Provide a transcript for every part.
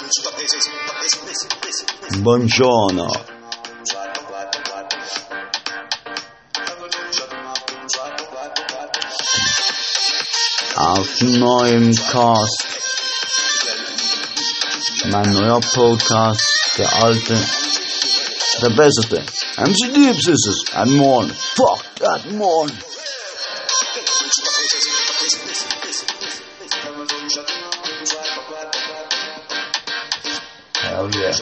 Buongiorno. Auf neuem Cast. Mein neuer Podcast, der alte, der bessere. MC Deeps ist es. At morn. Fuck that morn. Hell yeah.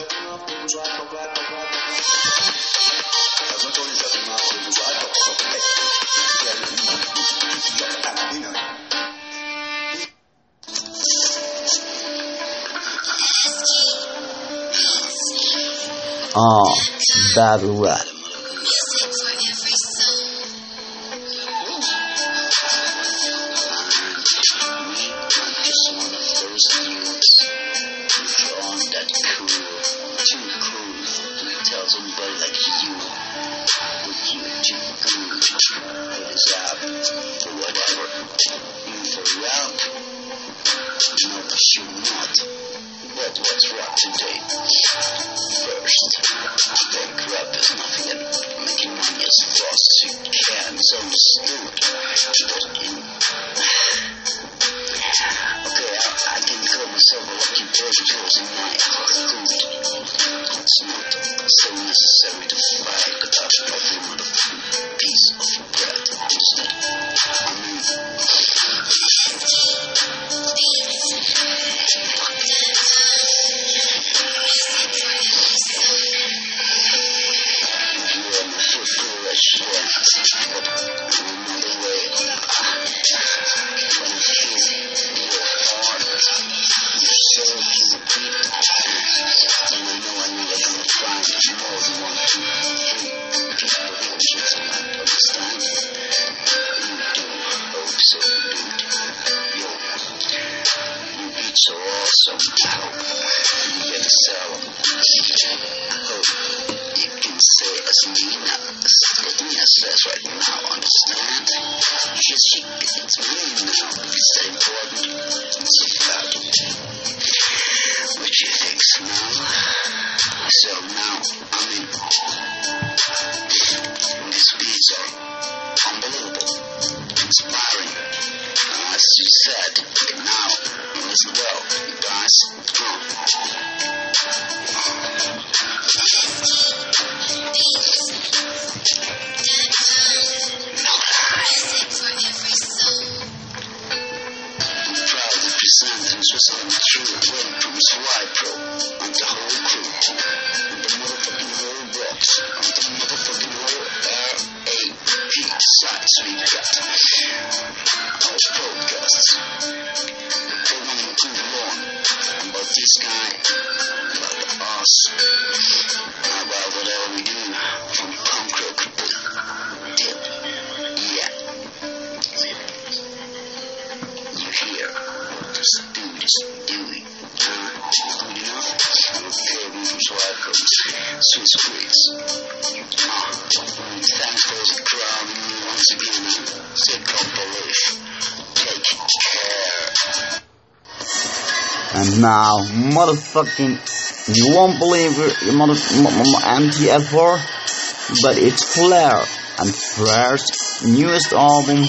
Battle rap. And now, motherfucking, you won't believe it, you anti-F4, but it's Flair, and Flair's newest album.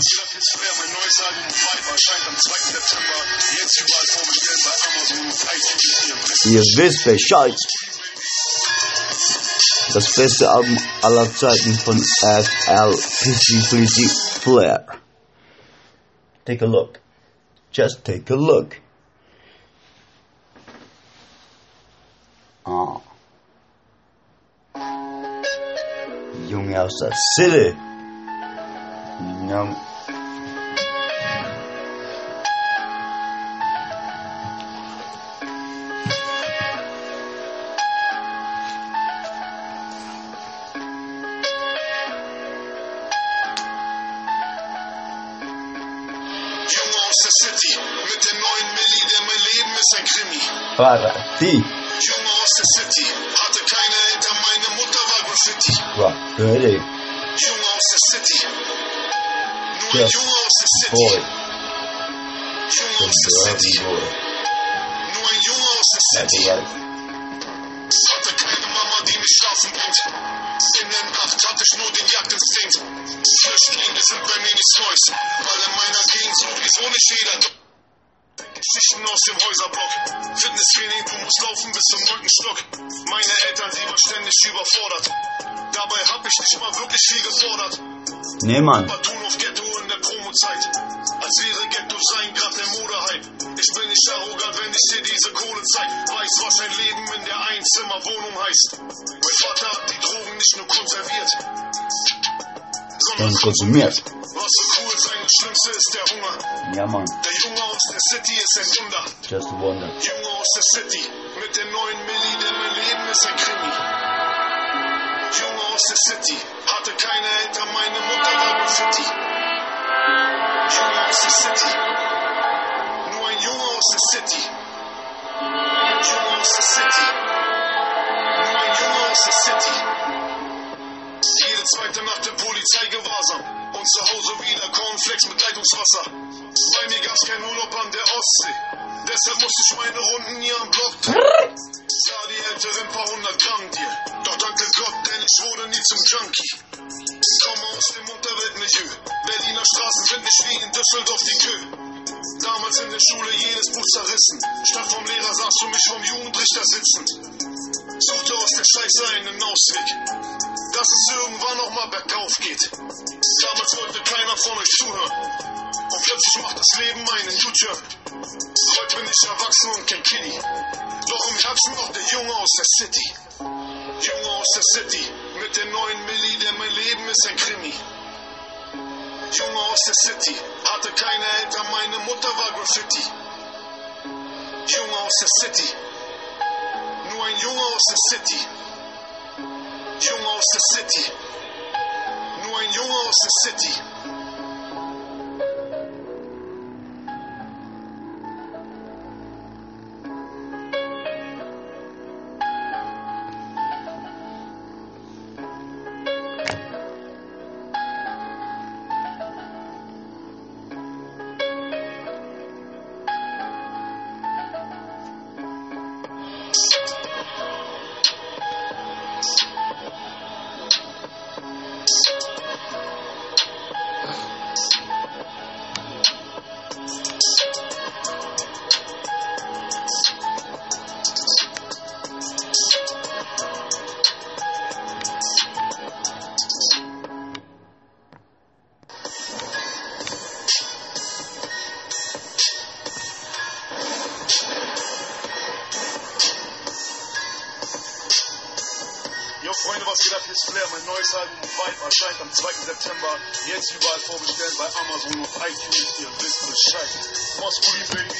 Ihr wisst Bescheid. Das beste Album aller Zeiten von FL Flair. Take a look. Just take a look. Junge aus der City. Young. City mit der neuen Milli, der mein Leben ist ein Krimi. Parati. Junge aus der City, hatte keine Eltern, meine Mutter war Graffiti. Parati. Junge aus der City, nur ein Junge aus der City. Boy. Junge aus der City, nur ein Junge aus der City. Hatte keine Mama, die mich schlafen bringt. In der Nacht hatte ich nur den Jagdinstinkt. Flüchtlinge sind bei mir nichts Neues, weil in meiner Gegend sowieso nicht jeder. Geschichten aus dem Häuserblock. Fitnesstraining, du musst laufen bis zum 9. Stock. Meine Eltern, die waren ständig überfordert. Dabei hab ich nicht mal wirklich viel gefordert. Nee, Mann. Aber tun auf Ghetto in der Promo-Zeit. Als wäre Ghetto sein grad der Modehype. Ich bin nicht arrogant, wenn ich dir diese Kohle zeig. Weiß, was ein Leben in der Einzimmerwohnung heißt. Mein Vater hat die Drogen nicht nur konserviert, sondern konsumiert. Was so cool sein, das Schlimmste ist der Hunger. Ja, Mann. Der Junge aus der City ist ein Wunder. Just a wonder. Junge aus der City, mit der neuen Milli, der mein Leben ist ein Krimi. Junge aus der City, hatte keine Eltern, meine Mutter war Graffiti. Junge aus der City, nur ein Junge aus der City. Junge aus der City, nur ein Junge aus der City. Jede zweite Nacht im Polizeigewahrsam und zu Hause wieder Cornflakes mit Leitungswasser. Bei mir gab's keinen Urlaub an der Ostsee, deshalb musste ich meine Runden hier am Block drehen. Sah die älteren paar 100 Gramm dir, doch danke Gott, denn ich wurde nie zum Junkie. Komme aus dem Unterweltmilieu, Berliner Straßen sind nicht wie in Düsseldorf die Kö. Damals in der Schule jedes Buch zerrissen, statt vom Lehrer sahst du mich vom Jugendrichter sitzen. Suchte aus der Scheiße einen Ausweg, dass es irgendwann noch mal bergauf geht. Damals wollte keiner von euch zuhören und plötzlich macht das Leben einen U-Turn. Heute bin ich erwachsen und kein Kiddie, doch im Herzen noch der Junge aus der City. Junge aus der City, mit der neuen Milli, der mein Leben ist ein Krimi. Junge aus der City, hatte keine Eltern, meine Mutter war Graffiti. Junge aus der City, nur ein Junge aus der City. Junge aus der City, nur ein Junge aus der City. Jo Freunde, was geht ab? Hier ist Flair. Mein neues Album Vibe erscheint am 2. September. Jetzt überall vorbestellen bei Amazon und iTunes. Ihr wisst Bescheid. Moskuli, Baby.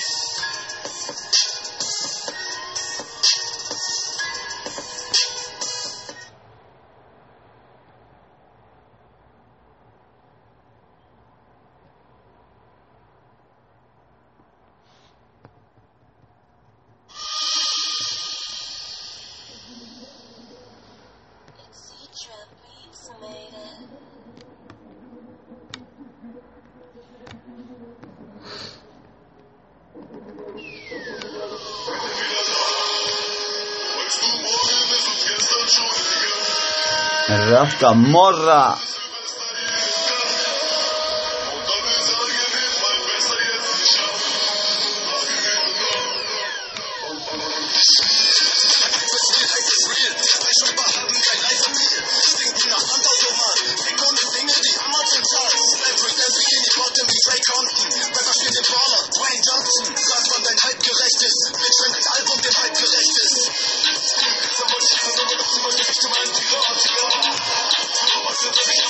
Rafka Morra. Was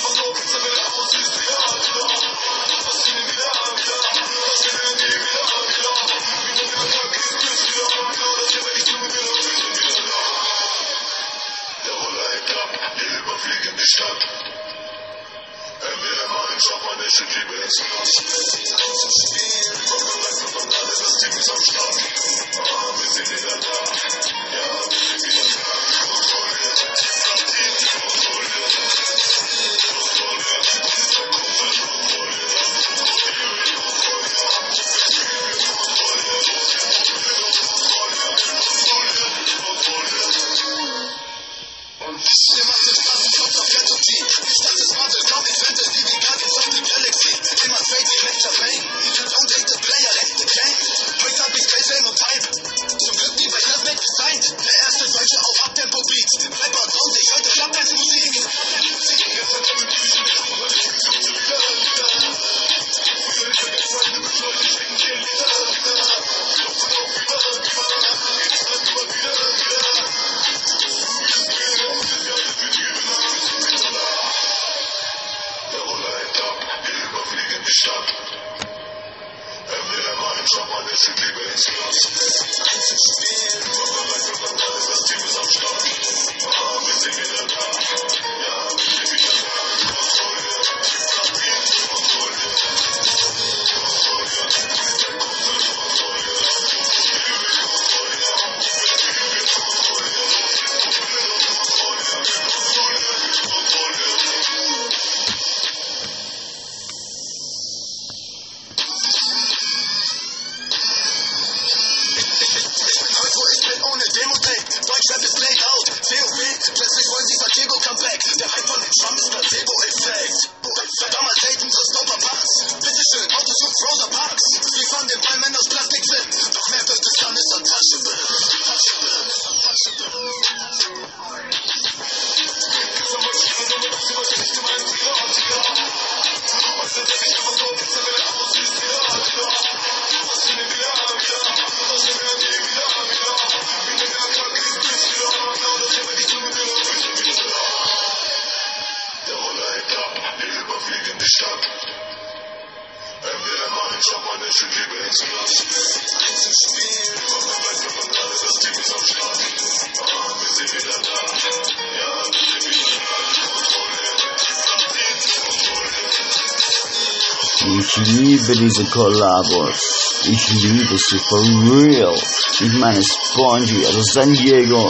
Ich liebe diese Kollabos. Ich liebe sie for real. Ich meine Spongy aus San Diego.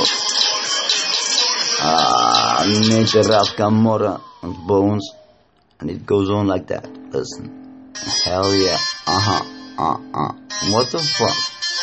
Nate Raf Camora und Bones. And it goes on like that. Listen. Hell yeah. What the fuck?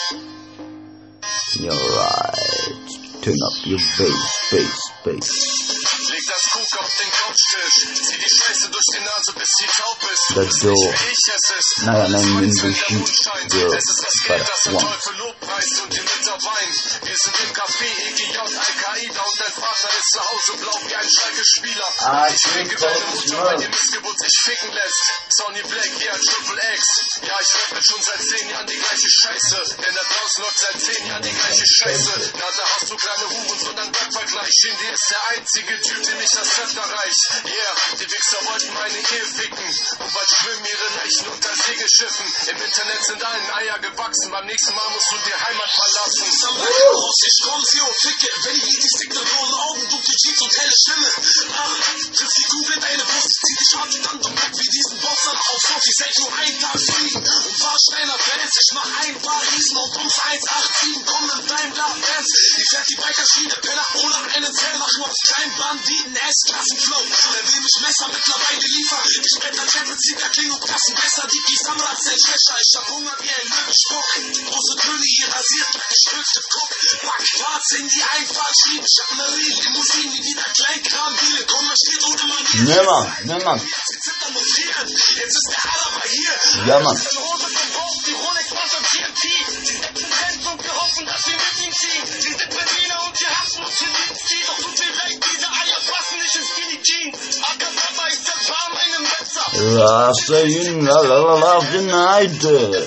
You're right. Turn up your bass. Leg das Cook auf den Couchtisch. Zieh die Scheiße durch die Nase, bis sie taub ist. Let's go. Naja, nein, nimm den Sheet. Es ist das Geld, das der Teufel lobpreist und den Liter Wein. Wir sind im Café EGJ Al-Qaida und dein Vater ist zu Hause blau wie ein Schalke-Spieler. Ich ficke deine Mutter, weil die Missgeburt sich ficken lässt. Sonny Black, ja, Triple X. Ja, ich rappe schon seit 10 Jahren die gleiche Scheiße. Denn da draußen läuft seit 10 Jahren die gleiche Scheiße. Na, da hast du kleine Huren, sondern Backvergleich. Shindy ist der einzige Typ, dem ich das Zepter reich. Yeah, die Wichser wollten meine Ehe ficken. Und bald schwimmen ihre Leichen unter Segelschiffen. Im Internet sind allen Eier gewachsen. Beim nächsten Mal musst du die Heimat verlassen. Ich komm hier und ficke. Wenn die Lied stickt, dann blaue Augen, dunkle Jeans und helle Stimme. Trifft die Kugel in deine Brust, zieh dich an und merk wie diesen Boxer auf Sophie. Ich sag nur einen Tag fliegen und fahr schneller Fans. Ich mach ein paar Riesen und ums 187 kommen in deinem Fans. Ich fährt die Bikerschiene, Penner ohne einen Zell, mach nur kein Banditen, S-Klassenflow. Der will mich Messer mittlerweile liefern. Ich bin der Champions League, der Kling und Kassen besser. Die Samrat sind schwächer, ich hab Hunger wie ein Löwenspuck. Große König, ihr rasiert mit gestülptem Guck. Pack Parts in die Einfahrt, schieb. Ich hab ne Limousine, die wieder Kleinkram, Diele. Komm, da steht ohne Mann. Ne, Mann. Sie zittern und frieren. Jetzt ist der Araber hier. Ja, Mann. Die Hose vom Bauch, die Rolex macht und TNT. Sie setzen Fans und wir hoffen, dass wir mit ihm ziehen. Sie sind Berliner und wir hassen uns für Dienst. Doch tut mir leid, diese Eier passen nicht in Skinny Jeans. Acapella ist der Farm einem Messer. Rasta love the night.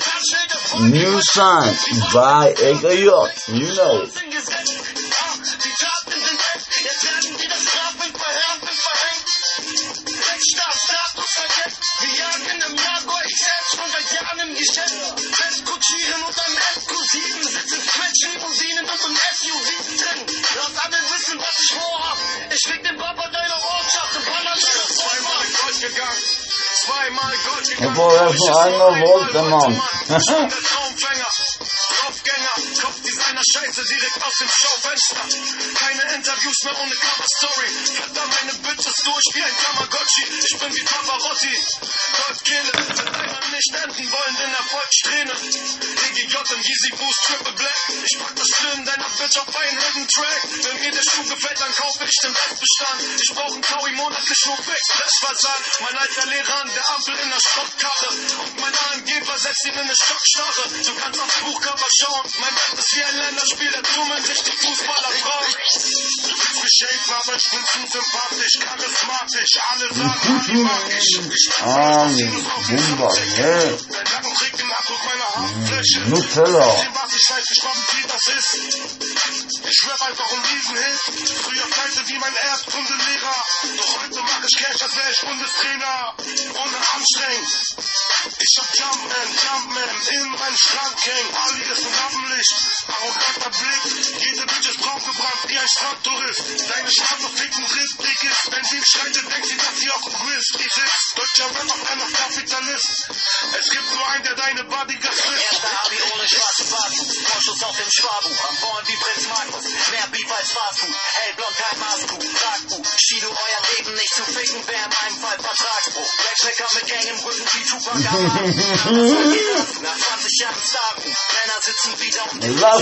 New sign by AKJ. You know. Die Taten sind weg, jetzt werden wieder Strafen verhängt und verhängt. Rechtsstaatsstatus verdeckt. Wir jagen im Jaguar XL schon seit Jahren im Geschäft. Festkutschieren und am SQ7 sitzen Stretch-Limousinen und im SUV drin. Lass alle wissen, was ich vorhab. Ich fick den Papa deiner Ortschaft und Panama. Zweimal Gold gegangen. Obwohl er schon einmal wollte, Mann. Traumfänger, Draufgänger, Kopfdesigner Scheiße direkt aus dem Schaufenster. Keine Interviews mehr ohne Cover-Story. Verdammt, meine Bitches durch wie ein Tamagotchi. Ich bin wie Pavarotti. Goldkehle, wird einmal nicht enden wollen in Erfolgssträhne. EGJ und Yeezy Boost Triple Black. Ich pack das Stimmen deiner Bitch auf einen Hidden Track. Wenn mir der Schuh gefällt, dann kaufe ich den Restbestand. Ich brauch einen Taui monatlich nur Fix, Flashversand. Mein alter Lehrer an der Ampel in der Stockkarre. Und mein AMG versetzt ihn in eine Schockstarre. Du kannst aufs Buchcover schauen. Mein Bett ist wie ein Länderspiel, der Truman richtig Fußballerfrau. Du bist beschämt, aber ich bin zu sympathisch, charismatisch. Alle sagen, wie mag ich. Ich Wunderbar, yeah. Dein Nacken trägt den Abdruck meiner Haarfläche. Nutella. Ich weiß nicht, wie das ist. Ich rap einfach um diesen Hit. Früher pleite wie mein Erdkundelehrer. Doch heute mach ich Cash, als wär ich Bundestrainer. Ohne anstrengend. Ich hab Jumpman in meinen Schrank hängen. Ali ist ein Lampenlicht, arroganter Blick. Jede Bitch ist draufgebrannt wie ein Strandtourist. Deine Strafe fickt ein Riffblick ist. Wenn sie schreitet, denkt sie, dass sie auf dem Whisky sitzt. Deutscher Rap auf einer Kapitalist. Es gibt nur einen, der deine Bodyguard frisst. Erster Abi ohne schwarze Bartfuß. Vorschuss auf dem Sparbuch. Am Born wie Prinz Markus. Mehr Beef als Fastfood. Hellblond, kein Maßkuh. Tragbuch. Shido, euer Leben nicht zu ficken. Wäre in meinem Fall Vertragsbruch. Backpacker mit Gang im Rücken wie Tupac am Arm. Nach 20 Jahren Starken. Männer sitzen wieder und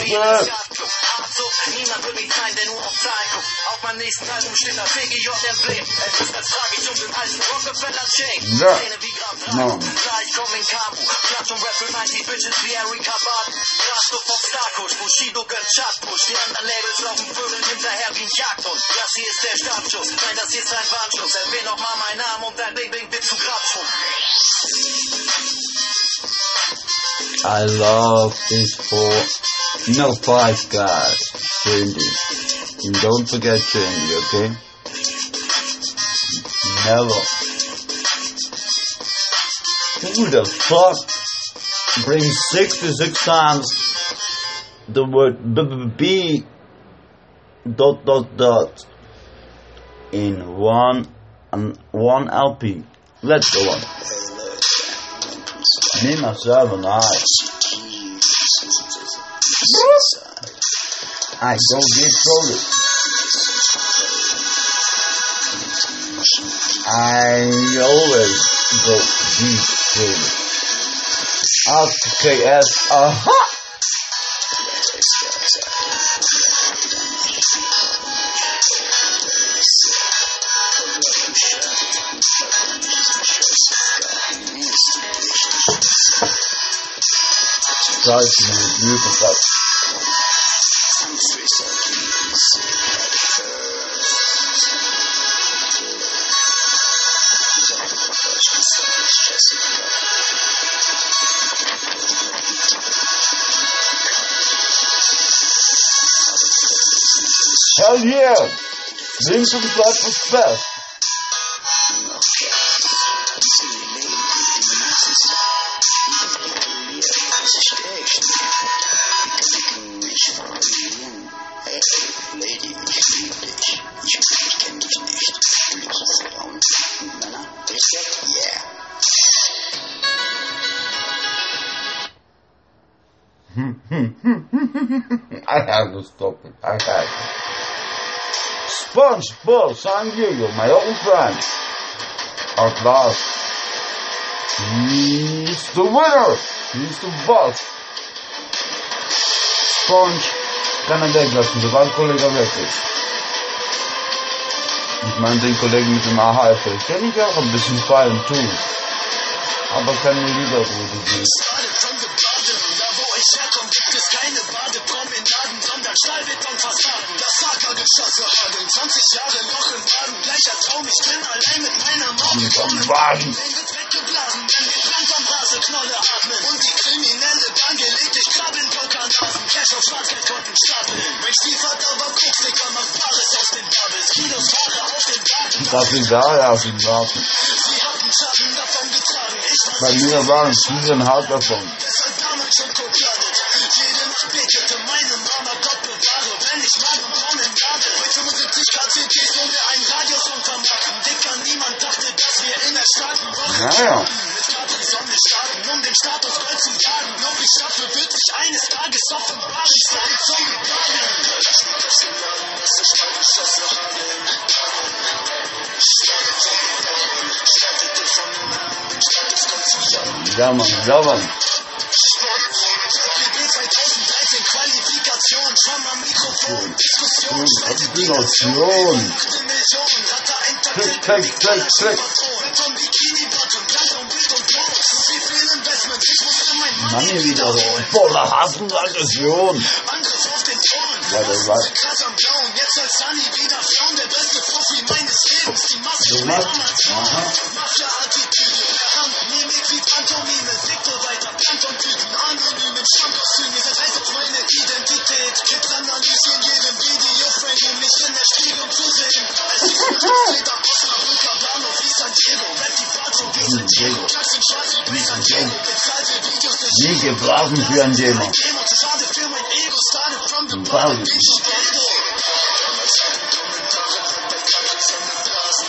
so, niemand wird mich sein, der nur auf Zahlen guckt. Auf meinem nächsten Album steht das CGJ-Emblem. Es ist das tragisch um den heißen Rockefeller-Chain. Szene wie Graf Draco. Klar, ich komm in Kamu. Klatsch und Rap für 90 Bitches wie Erika Bart. Kraftstoff auf Starkusch, Bushido gönnt Chartpush. Die anderen Labels laufen Vögeln hinterher wie ein Jagdhund. Das hier ist der Startschuss. Nein, das hier ist ein Warnschuss. Erwähn noch mal meinen Namen und dein Bling-Bling wird zu Grabschmuck. I love this for Five Guys, Shindy. And don't forget Shindy, okay? Never. Who the fuck brings 66 times the word B dot in one LP? Let's go on. Nina selber, nice. I go deep through it. I always go deep through it. RKS, aha! Guys, beautiful. Hell yeah! Links und bleibt was best. I have to stop it. I have to. SpongeBob San Diego, my old friend. At last. He's the winner. He's the boss. Sponge kann er weglassen, sobald Kollege weg ist. Ich meine den Kollegen mit dem AHF. Kenne ich auch ein bisschen Fallen tun. Aber kann mir lieber gut gehen. Stahlbetonfassaden, das Saga-Geschosse hageln, 20 Jahre noch im Wagen, gleicher Traum, ich bin allein mit meiner Mauer. Im Wagen. Wird weggeblasen, denn wir brennt am Hase, Knolle atmen. Und die kriminelle Band gelegt, ich krabbeln Pokernasen, Cash auf Schwarzgeldkonten stapeln. Mein Stiefvater war Koksdicker, macht Bares aus den Bubbles, Kilos Haare auf den Wagen. Das ist da, ja, auf den Wagen. Sie hatten Schatten davon getragen, ich war bei mir waren Tieren hart davon. deshalb damals schon kokladet. Jede Nacht betete meine Mama, Gott bewahre, wenn ich Magen kommen lade. Bei 75 KCTs wollen wir einen Radiosong vermarkten. Dicker, niemand dachte, dass wir in der starken Woche Ja. mit Sonne starten, um den Status Gold zu jagen. Ob ich schaffe, wird sich eines Tages offenbar. Ich sage Zombie Baden. Lass mich aus dem Laden, was der Stahlgeschosse hageln. Startete von dem Status Gold zu jagen. Ja, Mann, ja, Mann. 2013 Qualifikation, schon am Mikrofon, Diskussion, Diskussion. Klick. Mann, wieder so voller Hass und Aggression. Angriff auf den Thron, Warte. krass am Blauen, jetzt soll Sunny wieder flauen, der beste Profi meines Lebens, die Maske Du machst? Mafia-Attitüde, Hand, Mimik wie Pantomime, Victor weiter, Plankton-Typen, anonymen Stammkostüme, das heißt auf meine Identität, Kids analysieren jedem Videoframe, um mich in der Spiegelung zu sehen, als ich steht am Osnabrücker Bahnhof wie San Diego, bleibt die Fahrt so wie San Diego, Klags sind schwarz wie San Diego, bezahlte Videos des Nie geblasen für ein Thema. Demo, zu schade für mein Ego, started from the Bottom. bottom, ich Ego. Damals keine Kommentare, bei Countries an den Blasen.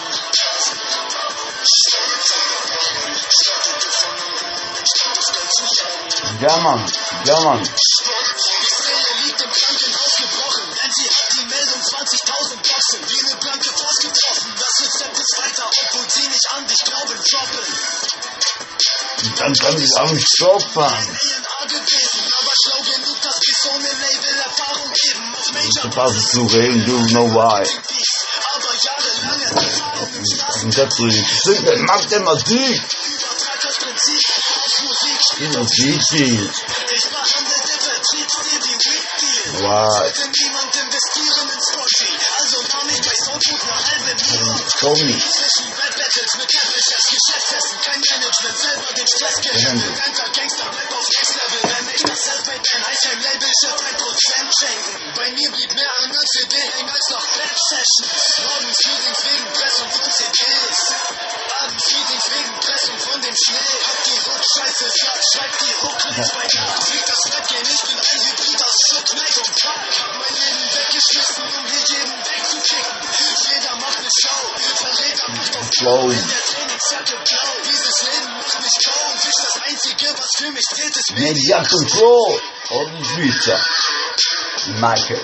Startete von dem Status Gold zu jagen. Ja, Mann. Die Seele liegt im Krankenhaus gebrochen, denn sie hat die Meldung 20.000 Boxen. Wie eine blanke Faust getroffen, das Rezept ist weiter, obwohl sie nicht an dich glauben, droppen. Dann kann ich auch nicht stoppen. DNA gewesen, aber schlau genug, dass bis ohne Label Erfahrung geben. Auf Major Supposed to reden, you know why. aber jahrelange Erfahrung im Straßen. Und dazu sind Mathematik. Übertrag das Prinzip auf Musik. Musik. Ich behandle der Vertriebsstil wie Weed-Deal. Wow. Sollte niemand investieren in Spotty, also nahm ich bei Soundfood eine halbe Million. Tommy. Zwischen Rap-Battles mit Rap-Chefs, Geschäftsessen, kein Management, selber den Stress gehandelt. Enter Gangster, Rap auf Next-Level, wenn ich das Selfmade-Man, Heißheim-Label, Chef 1% schenken. Bei mir blieb mehr an der CD hängen als nach Rap-Sessions. Morgens Meetings wegen Pressung von CDs. Abends Meetings wegen Pressung von dem Schnee. Hab die Hook-Scheiße, schreibt die Hook-Clips bei Nacht. Fliegt das Rap-Game, ich bin ein Hybrid aus Schutt, Mac und Park. Hab mein Leben weggeschmissen, um hier jeden wegzukicken. Jeder macht ne Show, Verräter macht auf Flow. in der Trainingsjacke blau. Dieses Leben macht ist nicht Code, ist das Einzige, was für mich zählt, ist Media Control und Schweizer Michael.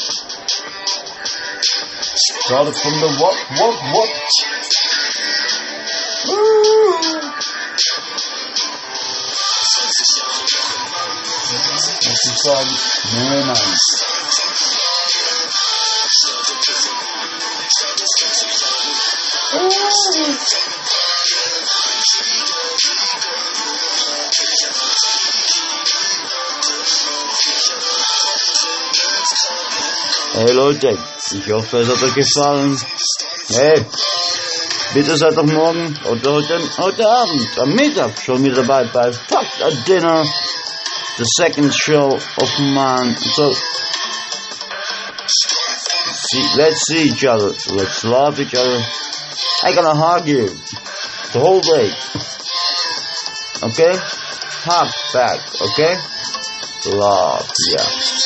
Started from the what? Was ich sagen? Nein. Hey Leute, ich hoffe es hat euch gefallen. Hey, bitte seid doch morgen oder heute Abend am Mittag schon wieder dabei bei Fuck a Dinner, the second show of mine. So, let's see each other, let's love each other. I'm gonna hug you the whole day. Okay? Hug back, okay? Love, yeah.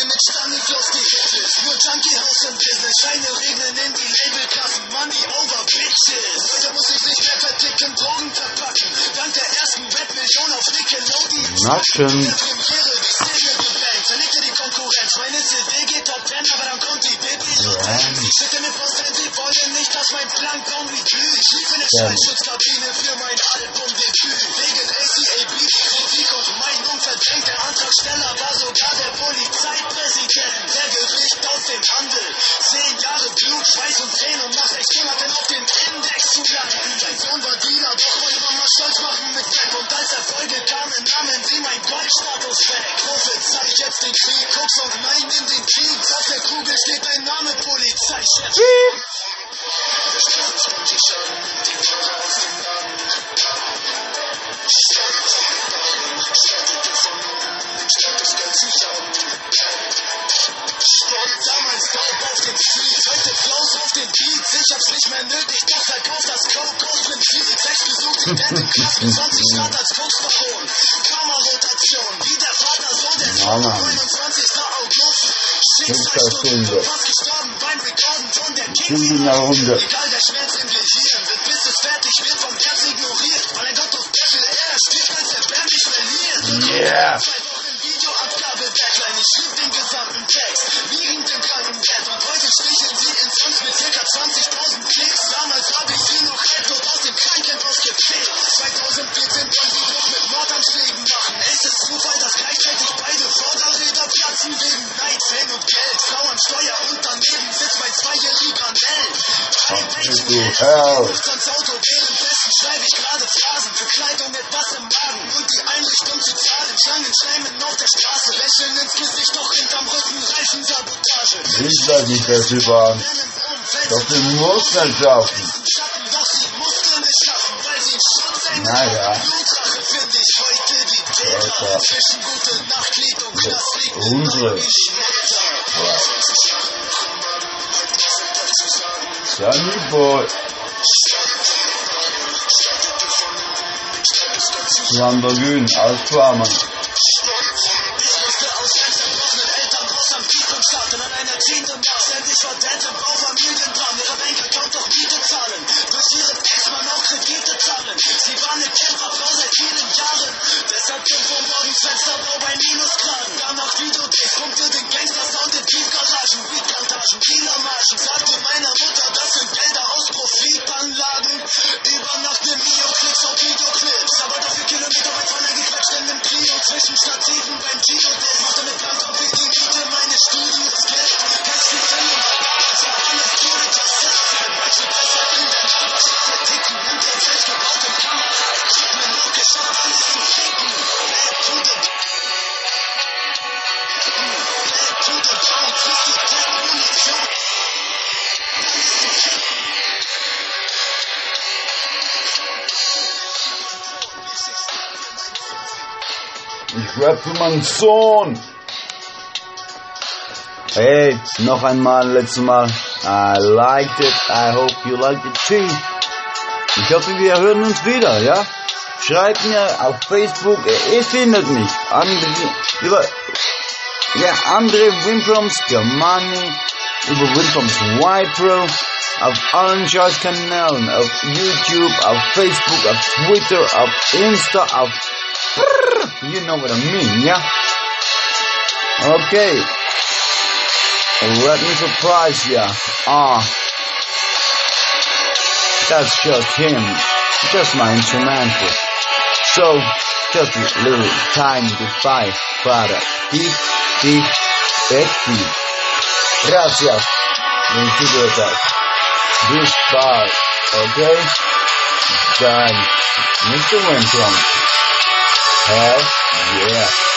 Scheine regnen in die Labelklassen, Money over Bitches. Heute muss ich nicht mehr verdicken, Drogen verpacken. Dank der ersten Rap-Million auf Nickelodeon. Naschen. Premiere, die Szene gebankt, verlegte die Konkurrenz. Meine CD geht Top 10, aber dann kommt die Baby. Schicke mir Post, denn sie wollen nicht, dass mein Plan kaum wie Glüh. Ich schlief in der Schallschutzkabine für mein Album-Debüt. Wegen ACAB, Kritik und Meinung verdrängt. Der Antragsteller war sogar der Polizeipräsident. Der Gericht auf dem Handel. 10 Jahre Blut, Schweiß und Zähne, um nach 6 Monaten auf dem Index zu landen. Sein Sohn war Dealer, doch wollte Mama stolz machen mit Rap. Und als Erfolge kamen, nahmen sie mein Goldstatus weg. Prophezei jetzt den Krieg, Koks und Nein in den Krieg. Auf der Kugel steht dein Name, Polizeichef. Der Status kommt sich an, die Tore aus dem Land. Status Geld zusammen. Damals Dope auf den Streets, heute Flows auf den Beats. Ich hab's nicht mehr nötig, doch verkauf das Coke-Prinzip. 6 besucht in Dead Klassen, 20 Grad als Koksbachon. Kammerrotation, wie der Vater, so der Sohn. 29. August, Schicksalsstunde. Fast gestorben beim Rekorden von der Kings. Egal, der Schmerz im Gehirn wird, bis es fertig wird, vom Herz ignoriert. Weil ein Gott auf Bäffel, er stirbt, als der Band nicht verliert. Yeah. Videoabgabe, Deadline, ich schrieb den gesamten Text. Liegend im Krankenbett und heute sticheln sie ins Sonst mit ca. 20.000 Klicks. Damals hab ich sie noch halb tot aus dem Kleinkemp ausgefegt. 2014 wollen sie doch mit Mordanschlägen machen. Es ist Zufall, dass gleichzeitig beide Vorderräder platzen wegen Neid, Fame und Geld. Frau am Steuer und daneben sitzt mein 2-jähriger Nell. Nachts ans Auto, währenddessen schreibe ich gerade Phrasen für Kleidung, etwas im Magen und die Einrichtung zu zahlen. Schlangen schleimen auf der Straße, lächeln ins Gesicht, doch hinterm Rücken Reifensabotage. Ich weiß nicht, wer sie waren. Doch du musst nicht schaffen. Doch sie musste nicht schaffen, weil sie ein Naja. Blutrache finde ich heute die Täter. Zwischen gute Nachtlied und Knastlied. Unsere. Sunny Boy. Lamborghini, aus Flammen. An einer 10. Nacht stand ich verdammt im Bau Familienplan. Ihre Bankaccount doch Miete zahlen. Durch ihre Ex-Mann auch Kredite zahlen. Sie war eine Kämpferfrau seit vielen Jahren. Deshalb 5 Uhr morgens Fensterbau bei Minusgraden. Danach Videodecks, pumpte den Gangster-Sound in Tiefgaragen. Weedplantagen, Kielermarschen. Sagte meiner Mutter, das sind Gelder aus Profitanlagen. Über Nacht im Mio-Klicks und Videoclips. Aber dafür Kilometer weit vorne gequetscht in dem Trio. Zwischen Stativen beim Giro. Der machte mit Plan, ob ich die Miete meine Studios. Ich rap für meinen Sohn. Hey, noch einmal, letztes Mal. I liked it. I hope you liked it too. Ich hoffe, wir hören uns wieder, ja? Schreibt mir auf Facebook, ihr findet mich. Andre Wimproms, Germani, über Wimproms Y-Pro. auf allen Scheiß-Kanälen, auf YouTube, auf Facebook, auf Twitter, auf Insta, auf you know what I mean, yeah? Okay. Let me surprise ya. That's just him. Just my instrumental. So, just a little time goodbye para ti, Betty. Gracias. This part, okay? Done. Mr. Winthrop. Hell yeah.